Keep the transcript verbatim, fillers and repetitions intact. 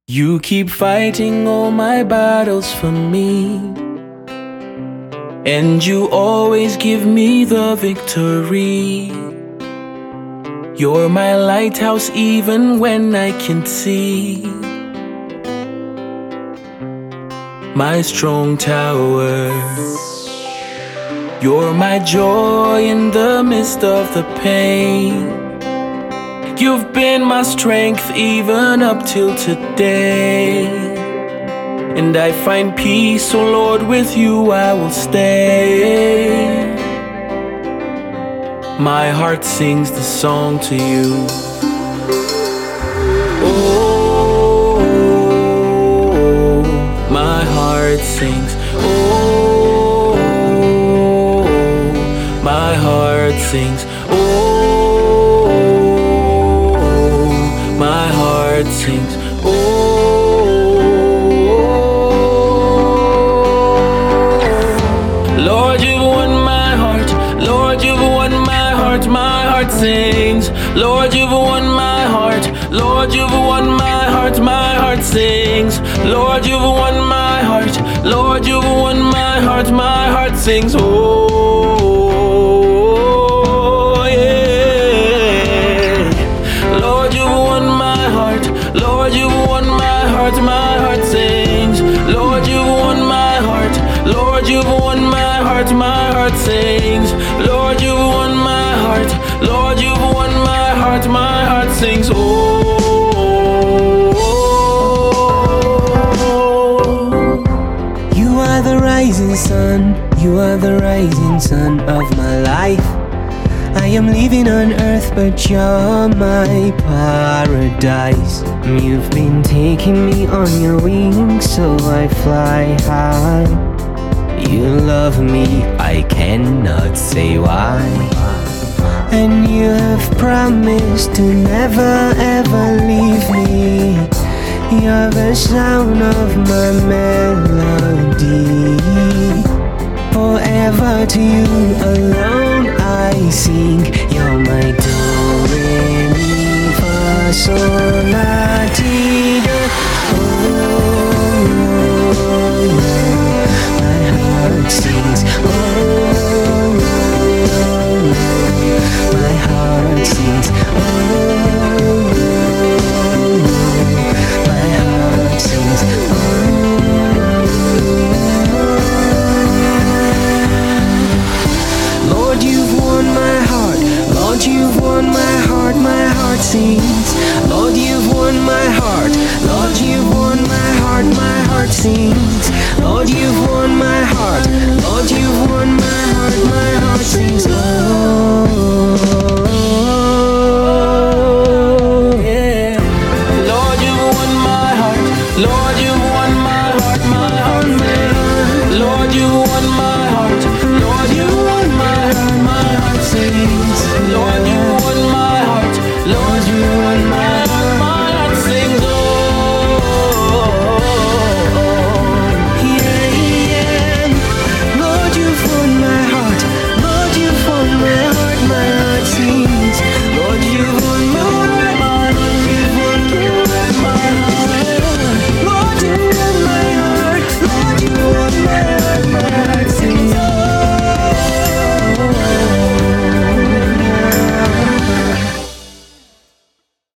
You keep fighting all my battles for me, and you always give me the victory. You're my lighthouse even when I can't see, my strong tower. You're my joy in the midst of the pain. You've been my strength even up till today, and I find peace, oh Lord, with you I will stay. My heart sings the song to you. Oh, my heart sings. Oh, my heart sings. Oh, my heart sings. Oh, Lord, you've won my heart. Lord, you've won my heart. My heart sings. Lord, you've won my heart. Lord, you've won my heart. My heart sings. Lord, you've won my heart. Lord, you've won my heart. My heart sings. Oh, yeah. Lord, you've won my heart. Lord, you've won my heart. My heart sings. Lord, you've won my heart. Lord, you've won my heart. My heart sings. Lord, you've won my heart. Lord, you've won my heart. My heart sings. Oh, you are the rising sun. You are the rising sun of my life. I am living on earth, but you're my paradise. You've been taking me on your wings, so I fly high. You love me, I cannot say why. And you have promised to never ever leave me. You're the sound of my melody. Forever to you alone I sing. You're my do, re, mi, fa, sol, la, ti, do. Oh, my heart sings. Oh, my heart sings. Oh, my heart sings. Oh, Lord, you've won my heart. Lord, you've won my heart. My heart sings. Lord, you've won my heart. Lord, you've won my heart. My heart sings.